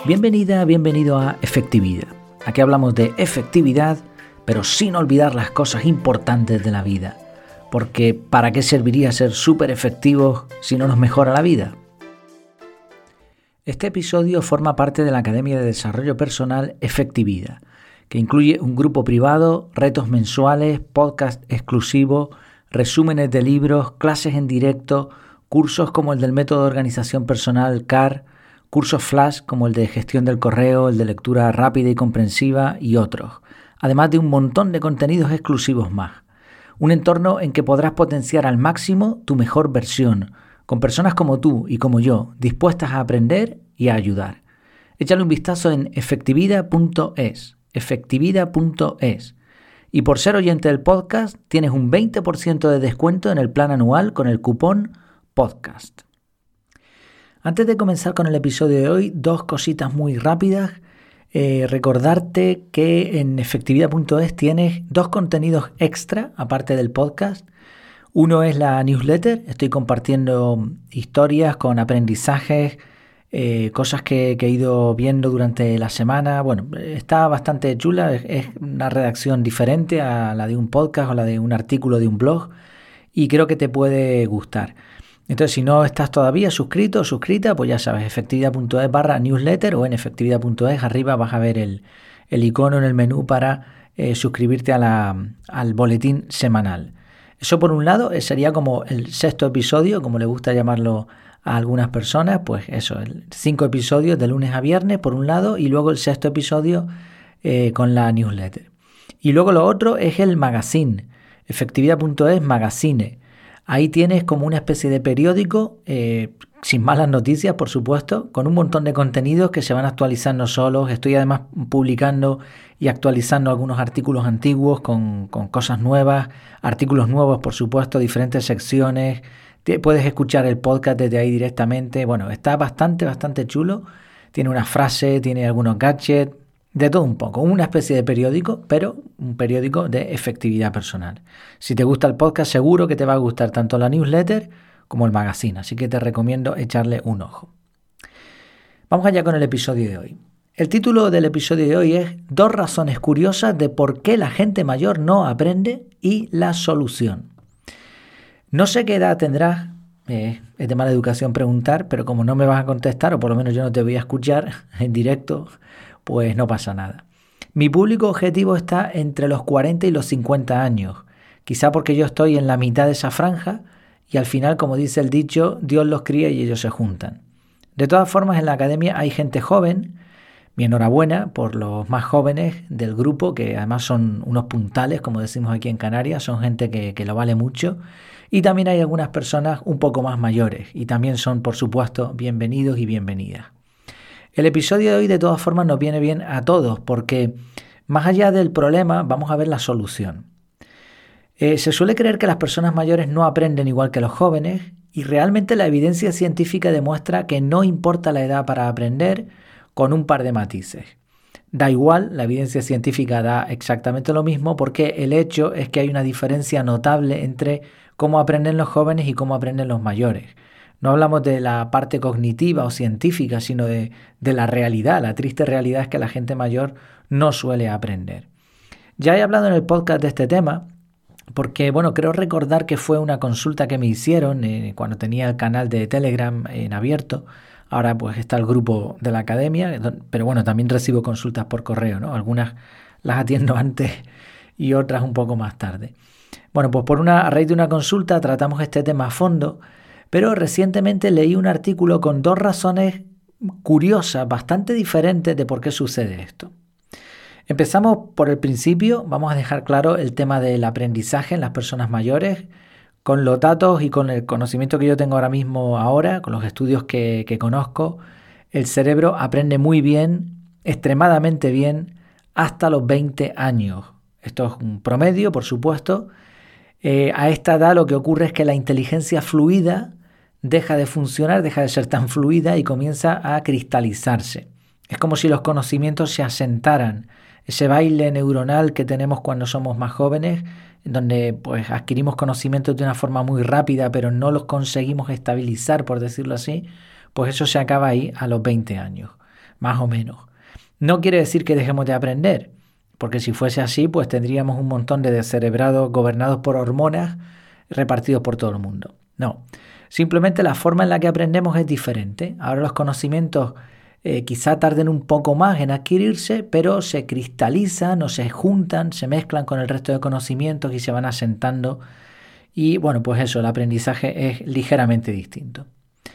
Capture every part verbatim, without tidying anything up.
Bienvenida, bienvenido a Efectividad. Aquí hablamos de efectividad, pero sin olvidar las cosas importantes de la vida. Porque ¿para qué serviría ser súper efectivos si no nos mejora la vida? Este episodio forma parte de la Academia de Desarrollo Personal Efectividad, que incluye un grupo privado, retos mensuales, podcast exclusivo, resúmenes de libros, clases en directo, cursos como el del método de organización personal C A R, cursos flash como el de gestión del correo, el de lectura rápida y comprensiva y otros, además de un montón de contenidos exclusivos más. Un entorno en que podrás potenciar al máximo tu mejor versión, con personas como tú y como yo, dispuestas a aprender y a ayudar. Échale un vistazo en efectividad punto es, efectividad punto es. Y por ser oyente del podcast, tienes un veinte por ciento de descuento en el plan anual con el cupón podcast. Antes de comenzar con el episodio de hoy, dos cositas muy rápidas. Eh, recordarte que en efectividad punto es tienes dos contenidos extra, aparte del podcast. Uno es la newsletter. Estoy compartiendo historias con aprendizajes, eh, cosas que, que he ido viendo durante la semana. Bueno, está bastante chula. Es, es una redacción diferente a la de un podcast o la de un artículo de un blog. Y creo que te puede gustar. Entonces, si no estás todavía suscrito o suscrita, pues ya sabes, efectividad punto es barra newsletter o en efectividad punto es, arriba vas a ver el, el icono en el menú para eh, suscribirte a la, al boletín semanal. Eso por un lado sería como el sexto episodio, como le gusta llamarlo a algunas personas, pues eso, el cinco episodios de lunes a viernes por un lado y luego el sexto episodio eh, con la newsletter. Y luego lo otro es el magazine, efectividad punto es magazine. Ahí tienes como una especie de periódico, eh, sin malas noticias, por supuesto, con un montón de contenidos que se van actualizando solos. Estoy además publicando y actualizando algunos artículos antiguos con, con cosas nuevas, artículos nuevos, por supuesto, diferentes secciones. Te, puedes escuchar el podcast desde ahí directamente. Bueno, está bastante, bastante chulo. Tiene una frase, tiene algunos gadgets. De todo un poco, una especie de periódico, pero un periódico de efectividad personal. Si te gusta el podcast, seguro que te va a gustar tanto la newsletter como el magazine, así que te recomiendo echarle un ojo. Vamos allá con el episodio de hoy. El título del episodio de hoy es Dos razones curiosas de por qué la gente mayor no aprende y la solución. No sé qué edad tendrás, eh, es de mala educación preguntar, pero como no me vas a contestar, o por lo menos yo no te voy a escuchar en directo, pues no pasa nada. Mi público objetivo está entre los cuarenta y los cincuenta años, quizá porque yo estoy en la mitad de esa franja y al final, como dice el dicho, Dios los cría y ellos se juntan. De todas formas, en la academia hay gente joven. Mi enhorabuena por los más jóvenes del grupo, que además son unos puntales, como decimos aquí en Canarias, son gente que, que lo vale mucho. Y también hay algunas personas un poco más mayores y también son, por supuesto, bienvenidos y bienvenidas. El episodio de hoy de todas formas nos viene bien a todos porque más allá del problema vamos a ver la solución. Eh, se suele creer que las personas mayores no aprenden igual que los jóvenes y realmente la evidencia científica demuestra que no importa la edad para aprender con un par de matices. Da igual, la evidencia científica da exactamente lo mismo porque el hecho es que hay una diferencia notable entre cómo aprenden los jóvenes y cómo aprenden los mayores. No hablamos de la parte cognitiva o científica, sino de, de la realidad. La triste realidad es que la gente mayor no suele aprender. Ya he hablado en el podcast de este tema, porque bueno, creo recordar que fue una consulta que me hicieron eh, cuando tenía el canal de Telegram en abierto. Ahora pues está el grupo de la academia, pero bueno, también recibo consultas por correo, ¿no? Algunas las atiendo antes y otras un poco más tarde. Bueno, pues por una, a raíz de una consulta tratamos este tema a fondo. Pero recientemente leí un artículo con dos razones curiosas, bastante diferentes de por qué sucede esto. Empezamos por el principio, vamos a dejar claro el tema del aprendizaje en las personas mayores. Con los datos y con el conocimiento que yo tengo ahora mismo ahora, con los estudios que, que conozco, el cerebro aprende muy bien, extremadamente bien, hasta los veinte años. Esto es un promedio, por supuesto. Eh, a esta edad lo que ocurre es que la inteligencia fluida deja de funcionar, deja de ser tan fluida y comienza a cristalizarse. Es como si los conocimientos se asentaran. Ese baile neuronal que tenemos cuando somos más jóvenes, en donde pues adquirimos conocimientos de una forma muy rápida, pero no los conseguimos estabilizar, por decirlo así, pues eso se acaba ahí a los veinte años. más o menos. No quiere decir que dejemos de aprender, porque si fuese así, pues tendríamos un montón de descerebrados gobernados por hormonas repartidos por todo el mundo. No, simplemente la forma en la que aprendemos es diferente. Ahora los conocimientos eh, quizá tarden un poco más en adquirirse, pero se cristalizan o se juntan, se mezclan con el resto de conocimientos y se van asentando. Y bueno, pues eso, el aprendizaje es ligeramente distinto.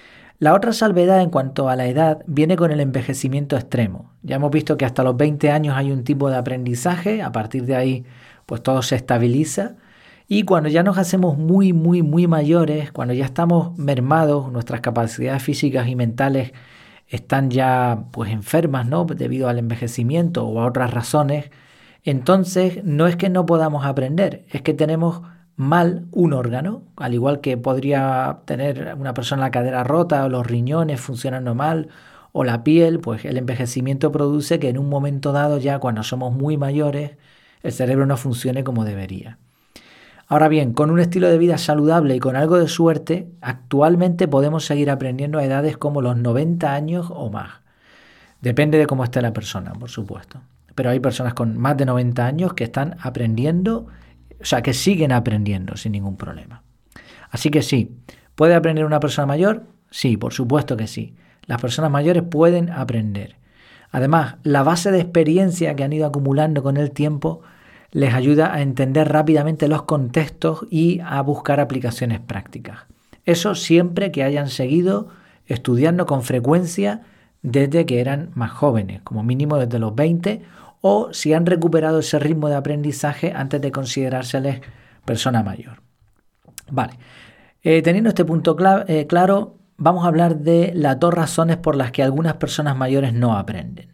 La otra salvedad en cuanto a la edad viene con el envejecimiento extremo. Ya hemos visto que hasta los veinte años hay un tipo de aprendizaje, a partir de ahí pues todo se estabiliza. Y cuando ya nos hacemos muy, muy, muy mayores, cuando ya estamos mermados, nuestras capacidades físicas y mentales están ya pues enfermas, ¿no? Debido al envejecimiento o a otras razones, entonces no es que no podamos aprender, es que tenemos mal un órgano, al igual que podría tener una persona la cadera rota o los riñones funcionando mal o la piel, pues el envejecimiento produce que en un momento dado ya cuando somos muy mayores el cerebro no funcione como debería. Ahora bien, con un estilo de vida saludable y con algo de suerte, actualmente podemos seguir aprendiendo a edades como los noventa años o más. Depende de cómo esté la persona, por supuesto. Pero hay personas con más de noventa años que están aprendiendo, o sea, que siguen aprendiendo sin ningún problema. Así que sí, ¿puede aprender una persona mayor? Sí, por supuesto que sí. Las personas mayores pueden aprender. Además, la base de experiencia que han ido acumulando con el tiempo les ayuda a entender rápidamente los contextos y a buscar aplicaciones prácticas. Eso siempre que hayan seguido estudiando con frecuencia desde que eran más jóvenes, como mínimo desde los veinte, o si han recuperado ese ritmo de aprendizaje antes de considerárseles persona mayor. Vale, eh, teniendo este punto cl- eh, claro, vamos a hablar de las dos razones por las que algunas personas mayores no aprenden.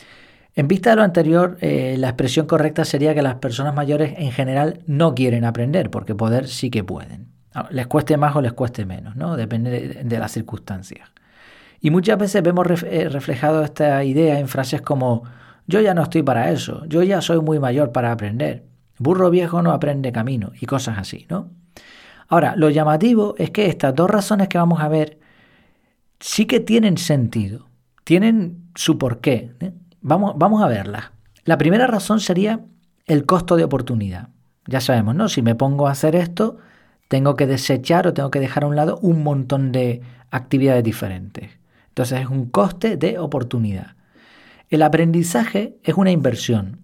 En vista de lo anterior, eh, la expresión correcta sería que las personas mayores en general no quieren aprender, porque poder sí que pueden. Les cueste más o les cueste menos, ¿no? Depende de, de las circunstancias. Y muchas veces vemos ref- eh, reflejado esta idea en frases como yo ya no estoy para eso, yo ya soy muy mayor para aprender, burro viejo no aprende camino y cosas así, ¿no? Ahora, lo llamativo es que estas dos razones que vamos a ver sí que tienen sentido, tienen su porqué, ¿eh? Vamos, vamos a verlas. La primera razón sería el costo de oportunidad. Ya sabemos, ¿no? Si me pongo a hacer esto, tengo que desechar o tengo que dejar a un lado un montón de actividades diferentes. Entonces es un coste de oportunidad. El aprendizaje es una inversión.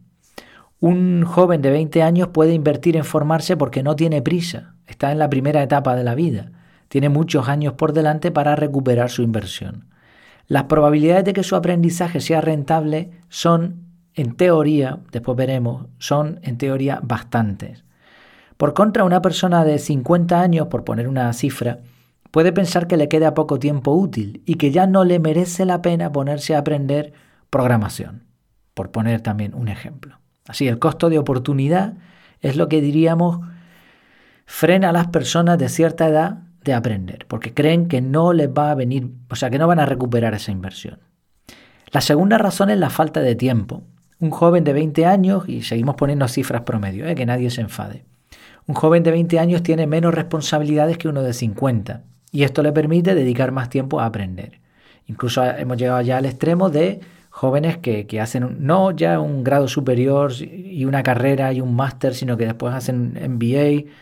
Un joven de veinte años puede invertir en formarse porque no tiene prisa. Está en la primera etapa de la vida. Tiene muchos años por delante para recuperar su inversión. Las probabilidades de que su aprendizaje sea rentable son, en teoría, después veremos, son en teoría bastantes. Por contra, una persona de cincuenta años, por poner una cifra, puede pensar que le queda poco tiempo útil y que ya no le merece la pena ponerse a aprender programación, por poner también un ejemplo. Así, el costo de oportunidad es lo que diríamos frena a las personas de cierta edad de aprender, porque creen que no les va a venir, o sea, que no van a recuperar esa inversión. La segunda razón es la falta de tiempo. Un joven de veinte años, y seguimos poniendo cifras promedio, ¿eh? Que nadie se enfade. Un joven de veinte años tiene menos responsabilidades que uno de cincuenta, y esto le permite dedicar más tiempo a aprender. Incluso hemos llegado ya al extremo de jóvenes que, que hacen un, no ya un grado superior y una carrera y un máster, sino que después hacen M B A,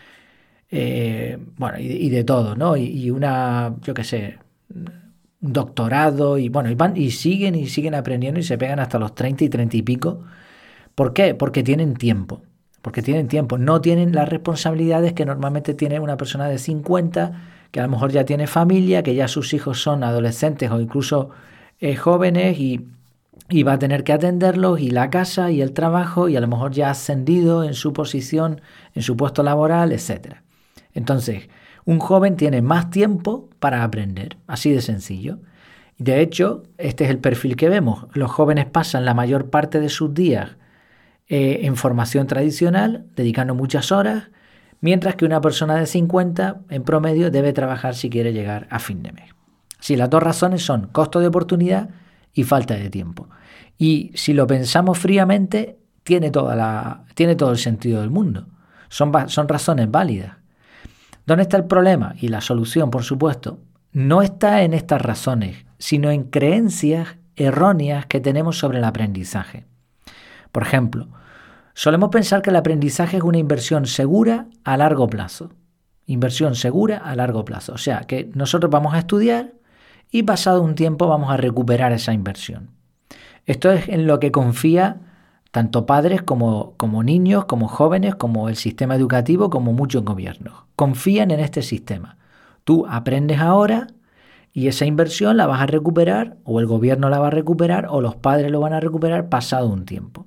Eh, bueno, y, y de todo, ¿no? Y, y una, yo qué sé, un doctorado, y bueno, y van y siguen y siguen aprendiendo y se pegan hasta los treinta y treinta y pico. ¿Por qué? Porque tienen tiempo, porque tienen tiempo, no tienen las responsabilidades que normalmente tiene una persona de cincuenta, que a lo mejor ya tiene familia, que ya sus hijos son adolescentes o incluso eh, jóvenes y, y va a tener que atenderlos, y la casa y el trabajo, y a lo mejor ya ha ascendido en su posición, en su puesto laboral, etcétera. Entonces, un joven tiene más tiempo para aprender, así de sencillo. De hecho, este es el perfil que vemos. Los jóvenes pasan la mayor parte de sus días eh, en formación tradicional, dedicando muchas horas, mientras que una persona de cincuenta, en promedio, debe trabajar si quiere llegar a fin de mes. Sí, las dos razones son costo de oportunidad y falta de tiempo. Y si lo pensamos fríamente, tiene, toda la, tiene todo el sentido del mundo. Son, son razones válidas. ¿Dónde está el problema? Y la solución, por supuesto, no está en estas razones, sino en creencias erróneas que tenemos sobre el aprendizaje. Por ejemplo, solemos pensar que el aprendizaje es una inversión segura a largo plazo. Inversión segura a largo plazo. O sea, que nosotros vamos a estudiar y pasado un tiempo vamos a recuperar esa inversión. Esto es en lo que confía tanto padres como, como niños, como jóvenes, como el sistema educativo, como muchos gobiernos. Confían en este sistema. Tú aprendes ahora y esa inversión la vas a recuperar, o el gobierno la va a recuperar, o los padres lo van a recuperar pasado un tiempo.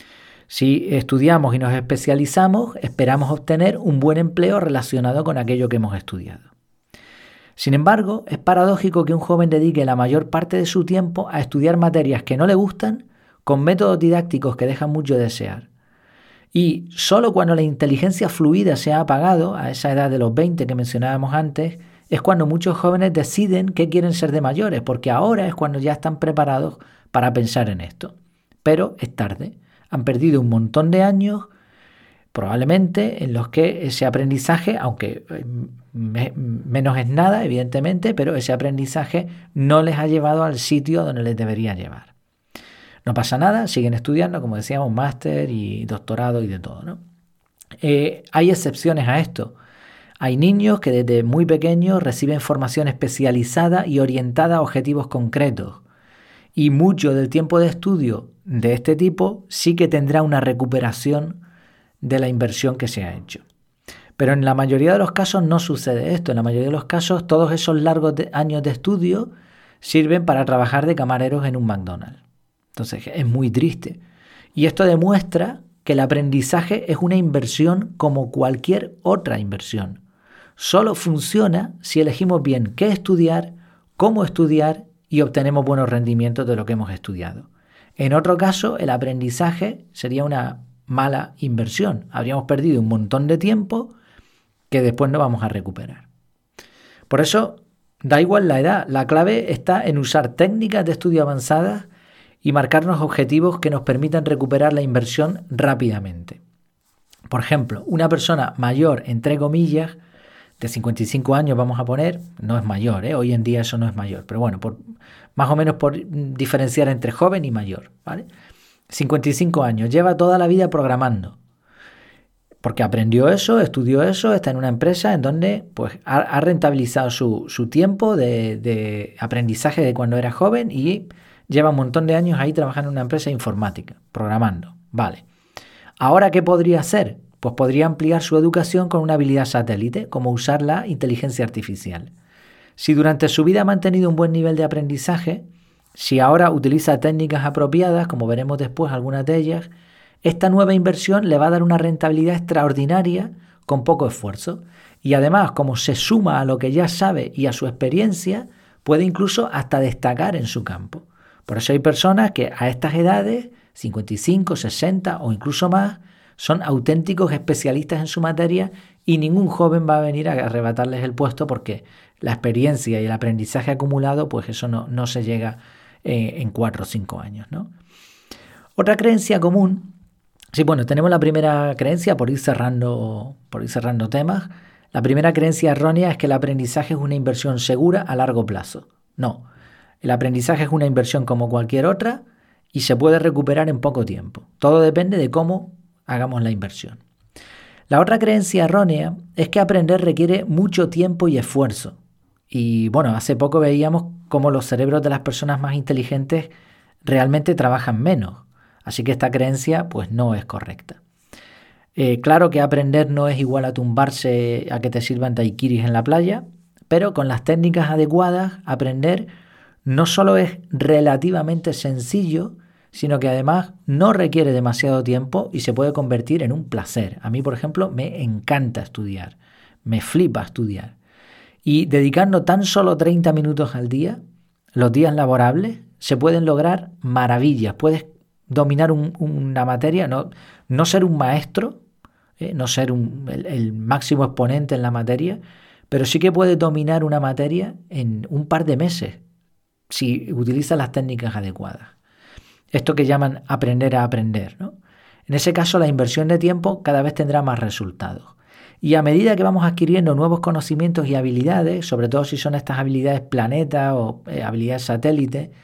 Si estudiamos y nos especializamos, esperamos obtener un buen empleo relacionado con aquello que hemos estudiado. Sin embargo, es paradójico que un joven dedique la mayor parte de su tiempo a estudiar materias que no le gustan, con métodos didácticos que dejan mucho de desear. Y solo cuando la inteligencia fluida se ha apagado, a esa edad de los veinte que mencionábamos antes, es cuando muchos jóvenes deciden qué quieren ser de mayores, porque ahora es cuando ya están preparados para pensar en esto. Pero es tarde. Han perdido un montón de años, probablemente, en los que ese aprendizaje, aunque me, menos es nada, evidentemente, pero ese aprendizaje no les ha llevado al sitio donde les debería llevar. No pasa nada, siguen estudiando, como decíamos, máster y doctorado y de todo, ¿no? Eh, hay excepciones a esto. Hay niños que desde muy pequeños reciben formación especializada y orientada a objetivos concretos. Y mucho del tiempo de estudio de este tipo sí que tendrá una recuperación de la inversión que se ha hecho. Pero en la mayoría de los casos no sucede esto. En la mayoría de los casos todos esos largos de años de estudio sirven para trabajar de camareros en un McDonald's. Entonces es muy triste. Y esto demuestra que el aprendizaje es una inversión como cualquier otra inversión. Solo funciona si elegimos bien qué estudiar, cómo estudiar y obtenemos buenos rendimientos de lo que hemos estudiado. En otro caso, el aprendizaje sería una mala inversión. Habríamos perdido un montón de tiempo que después no vamos a recuperar. Por eso, da igual la edad. La clave está en usar técnicas de estudio avanzadas y marcarnos objetivos que nos permitan recuperar la inversión rápidamente. Por ejemplo, una persona mayor, entre comillas, de cincuenta y cinco años vamos a poner, no es mayor, ¿eh? Hoy en día eso no es mayor, pero bueno, por, más o menos por diferenciar entre joven y mayor, ¿vale? cincuenta y cinco años, lleva toda la vida programando, porque aprendió eso, estudió eso, está en una empresa en donde pues, ha, ha rentabilizado su, su tiempo de, de aprendizaje de cuando era joven y lleva un montón de años ahí trabajando en una empresa informática, programando, ¿vale? ¿Ahora qué podría hacer? Pues podría ampliar su educación con una habilidad satélite, como usar la inteligencia artificial. Si durante su vida ha mantenido un buen nivel de aprendizaje, si ahora utiliza técnicas apropiadas, como veremos después algunas de ellas, esta nueva inversión le va a dar una rentabilidad extraordinaria con poco esfuerzo. Y además, como se suma a lo que ya sabe y a su experiencia, puede incluso hasta destacar en su campo. Por eso hay personas que a estas edades, cincuenta y cinco, sesenta o incluso más, son auténticos especialistas en su materia y ningún joven va a venir a arrebatarles el puesto porque la experiencia y el aprendizaje acumulado, pues eso no, no se llega eh, en cuatro o cinco años, ¿no? Otra creencia común, sí, bueno, tenemos la primera creencia por ir cerrando, por ir cerrando temas. La primera creencia errónea es que el aprendizaje es una inversión segura a largo plazo. No, el aprendizaje es una inversión como cualquier otra y se puede recuperar en poco tiempo. Todo depende de cómo hagamos la inversión. La otra creencia errónea es que aprender requiere mucho tiempo y esfuerzo. Y bueno, hace poco veíamos cómo los cerebros de las personas más inteligentes realmente trabajan menos. Así que esta creencia pues no es correcta. Eh, claro que aprender no es igual a tumbarse a que te sirvan daiquiris en la playa, pero con las técnicas adecuadas, aprender no solo es relativamente sencillo, sino que además no requiere demasiado tiempo y se puede convertir en un placer. A mí, por ejemplo, me encanta estudiar, me flipa estudiar. Y dedicando tan solo treinta minutos al día, los días laborables, se pueden lograr maravillas. Puedes dominar un, una materia, no, no ser un maestro, eh, no ser un, el, el máximo exponente en la materia, pero sí que puedes dominar una materia en un par de meses si utilizas las técnicas adecuadas. Esto que llaman aprender a aprender, ¿no? En ese caso, la inversión de tiempo cada vez tendrá más resultados. Y a medida que vamos adquiriendo nuevos conocimientos y habilidades, sobre todo si son estas habilidades planeta o eh, habilidades satélite,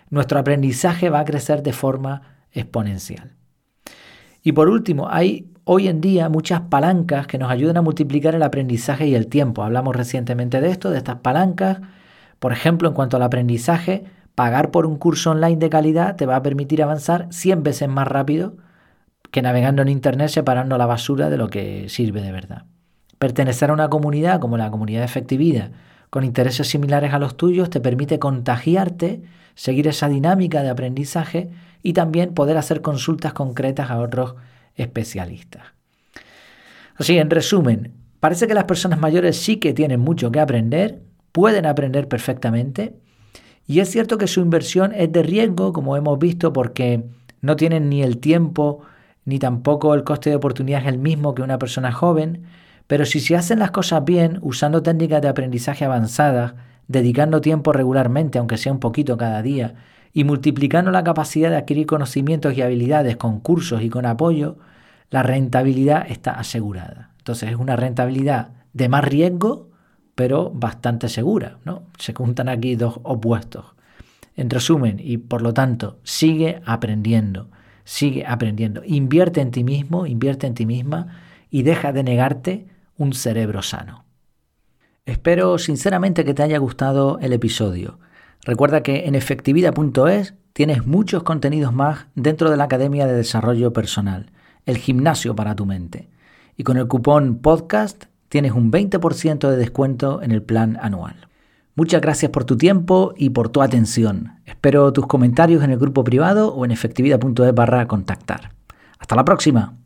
nuestro aprendizaje va a crecer de forma exponencial. Y por último, hay hoy en día muchas palancas que nos ayudan a multiplicar el aprendizaje y el tiempo. Hablamos recientemente de esto, de estas palancas. Por ejemplo, en cuanto al aprendizaje, pagar por un curso online de calidad te va a permitir avanzar cien veces más rápido que navegando en Internet separando la basura de lo que sirve de verdad. Pertenecer a una comunidad como la comunidad de Efectividad, con intereses similares a los tuyos, te permite contagiarte, seguir esa dinámica de aprendizaje y también poder hacer consultas concretas a otros especialistas. Así, en resumen, parece que las personas mayores sí que tienen mucho que aprender, pueden aprender perfectamente, y es cierto que su inversión es de riesgo, como hemos visto, porque no tienen ni el tiempo ni tampoco el coste de oportunidad es el mismo que una persona joven, pero si se hacen las cosas bien, usando técnicas de aprendizaje avanzadas, dedicando tiempo regularmente, aunque sea un poquito cada día, y multiplicando la capacidad de adquirir conocimientos y habilidades con cursos y con apoyo, la rentabilidad está asegurada. Entonces es una rentabilidad de más riesgo, pero bastante segura, ¿no? Se juntan aquí dos opuestos. En resumen, y por lo tanto, sigue aprendiendo, sigue aprendiendo. Invierte en ti mismo, invierte en ti misma y deja de negarte un cerebro sano. Espero sinceramente que te haya gustado el episodio. Recuerda que en efectividad punto es tienes muchos contenidos más dentro de la Academia de Desarrollo Personal, el gimnasio para tu mente. Y con el cupón podcast tienes un veinte por ciento de descuento en el plan anual. Muchas gracias por tu tiempo y por tu atención. Espero tus comentarios en el grupo privado o en efectividad punto es barra contactar. Hasta la próxima.